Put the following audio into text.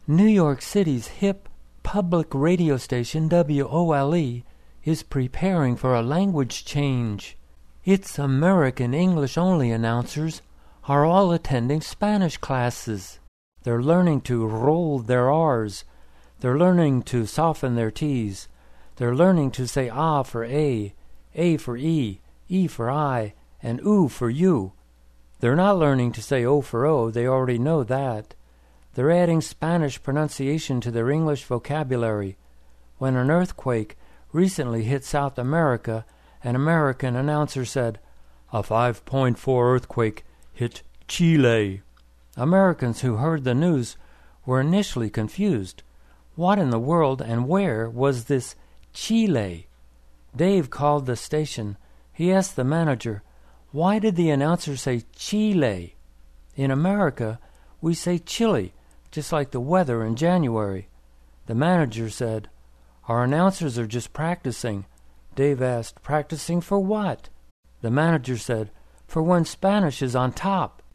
New York City's hip public radio station WOLE is preparing for a language change. Its American English-only announcers are all attending Spanish classes. They're learning to roll their R's. They're learning to soften their T's. They're learning to say ah for A for E for I, and oo for you. They're not learning to say O for O. They already know that. They're adding Spanish pronunciation to their English vocabulary. When an earthquake recently hit South America, an American announcer said, "A 5.4 earthquake hit Chile." Americans who heard the news were initially confused. What in the world and where was this Chile? Dave called the station. He asked the manager, "Why did the announcer say Chile? In America, we say Chile, just like the weather in January." The manager said, "Our announcers are just practicing." Dave asked, "Practicing for what?" The manager said, "For when Spanish is on top."